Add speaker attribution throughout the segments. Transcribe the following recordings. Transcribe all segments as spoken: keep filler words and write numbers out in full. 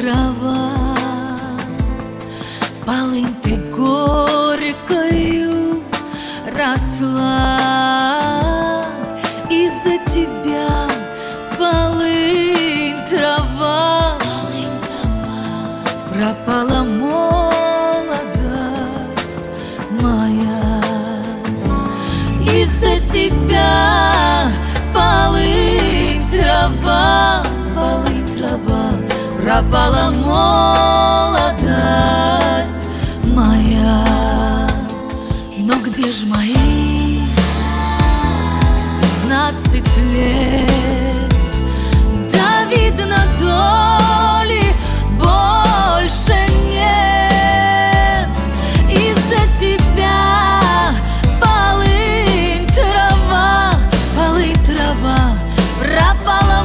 Speaker 1: трава, полынь ты горькою росла. Из-за тебя полынь трава, пропала молодость моя. Из-за тебя полынь трава, полынь трава, пропала молодость моя. Но где ж мои семнадцать лет? Да, видно, доли больше нет. Из-за тебя полынь трава, полынь трава, пропала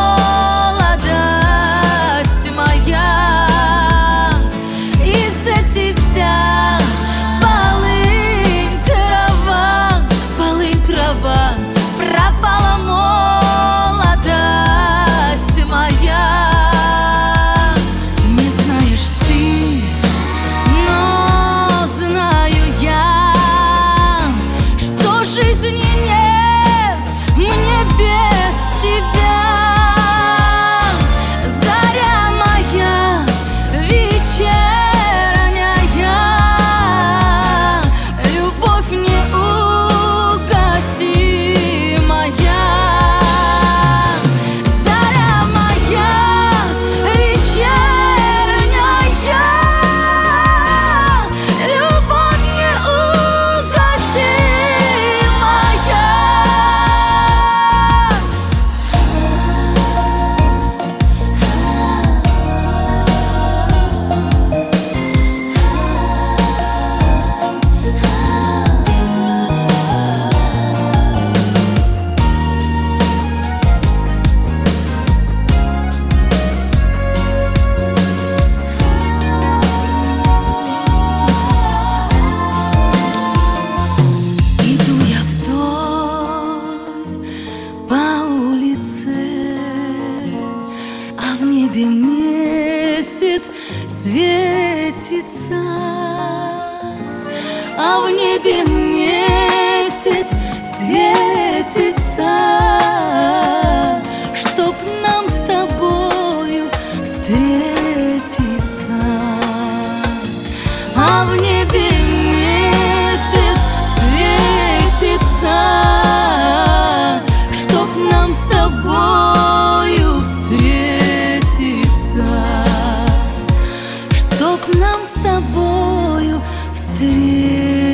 Speaker 1: молодость моя. Из-за тебя полынь трава, полынь трава, пропала молодость моя. Не знаешь ты, но знаю я, что жизни нет мне без тебя. Заря моя вечерняя, любовь неугасимая. Заря моя вечерняя, любовь неугасимая. Иду я вдоль по улице, а в небе месяц светится, а в небе месяц светится, чтоб нам с тобою встретиться. А в небе месяц светится, чтоб нам с тобою встретиться, чтоб нам с тобою встретиться.